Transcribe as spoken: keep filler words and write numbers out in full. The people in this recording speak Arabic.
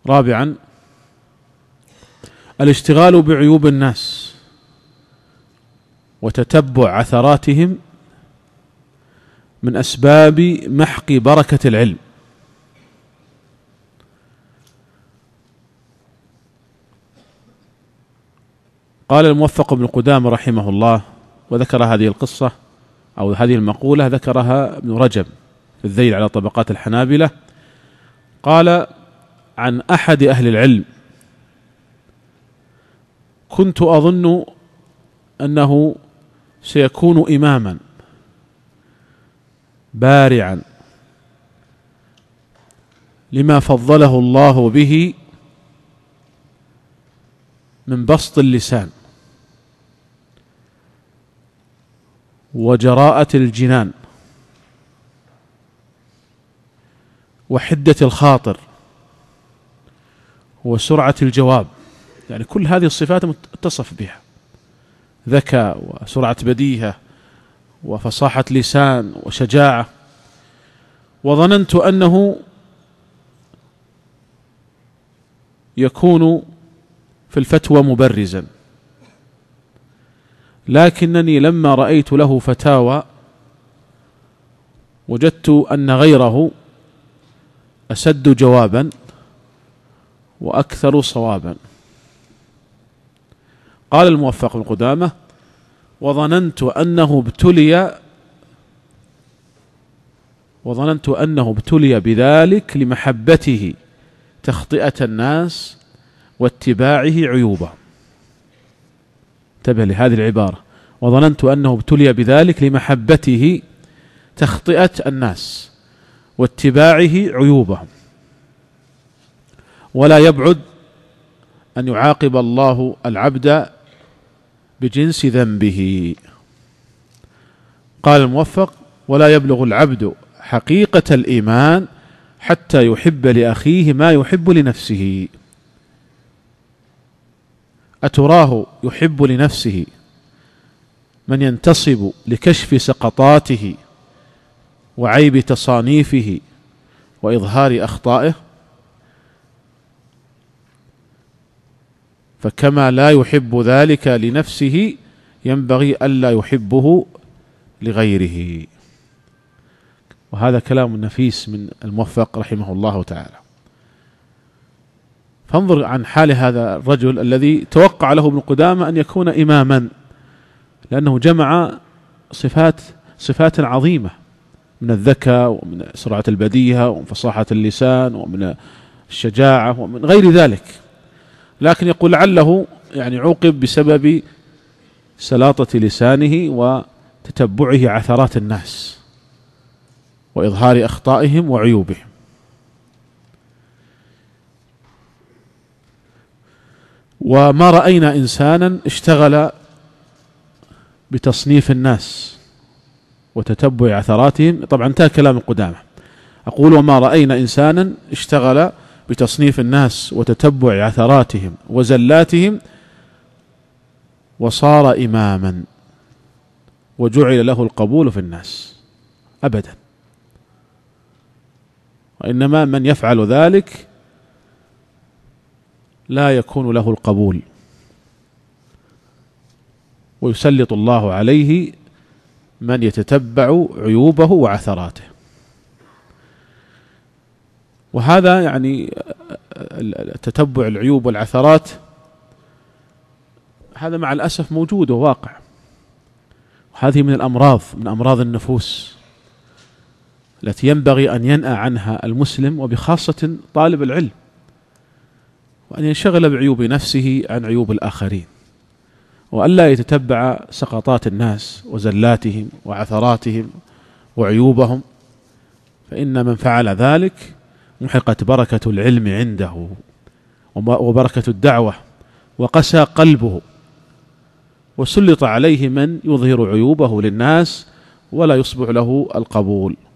رابعا الاشتغال بعيوب الناس وتتبع عثراتهم من أسباب محق بركة العلم. قال الموفق بن قدامة رحمه الله، وذكر هذه القصة أو هذه المقولة ذكرها ابن رجب في الذيل على طبقات الحنابلة، قال عن أحد أهل العلم: كنت أظن أنه سيكون إماما بارعا لما فضله الله به من بسط اللسان وجراءة الجنان وحدة الخاطر وسرعة الجواب، يعني كل هذه الصفات متصف بها، ذكاء وسرعة بديهة وفصاحة لسان وشجاعة. وظننت أنه يكون في الفتوى مبرزا، لكنني لما رأيت له فتاوى وجدت أن غيره أسد جوابا وأكثر صوابا. قال الموفق بن قدامة: وظننت أنه ابتلي وظننت أنه ابتلي بذلك لمحبته تخطئة الناس واتباعه عيوبه. انتبه لهذه العبارة: وظننت أنه ابتلي بذلك لمحبته تخطئة الناس واتباعه عيوبهم، ولا يبعد أن يعاقب الله العبد بجنس ذنبه. قال الموفق: ولا يبلغ العبد حقيقة الإيمان حتى يحب لأخيه ما يحب لنفسه. أتراه يحب لنفسه من ينتصب لكشف سقطاته وعيب تصانيفه وإظهار أخطائه؟ فكما لا يحب ذلك لنفسه ينبغي ألا يحبه لغيره. وهذا كلام نفيس من الموفق رحمه الله تعالى. فانظر عن حال هذا الرجل الذي توقع له ابن قدامة أن يكون إماما، لأنه جمع صفات صفات عظيمة من الذكاء ومن سرعة البديهة ومن فصاحة اللسان ومن الشجاعة ومن غير ذلك، لكن يقول لعله يعني عوقب بسبب سلاطة لسانه وتتبعه عثرات الناس وإظهار أخطائهم وعيوبهم. وما رأينا إنسانا اشتغل بتصنيف الناس وتتبع عثراتهم. طبعا انتهى كلام قدامة. أقول: وما رأينا إنسانا اشتغل بتصنيف الناس وتتبع عثراتهم وزلاتهم وصار إماما وجعل له القبول في الناس، أبدا. وإنما من يفعل ذلك لا يكون له القبول، ويسلط الله عليه من يتتبع عيوبه وعثراته. وهذا يعني تتبع العيوب والعثرات هذا مع الأسف موجود وواقع، وهذه من الأمراض من أمراض النفوس التي ينبغي أن ينأى عنها المسلم، وبخاصة طالب العلم، وأن ينشغل بعيوب نفسه عن عيوب الآخرين، وألا يتتبع سقطات الناس وزلاتهم وعثراتهم وعيوبهم، فإن من فعل ذلك محقت بركة العلم عنده وبركة الدعوة، وقسى قلبه، وسلط عليه من يظهر عيوبه للناس ولا يصبح له القبول.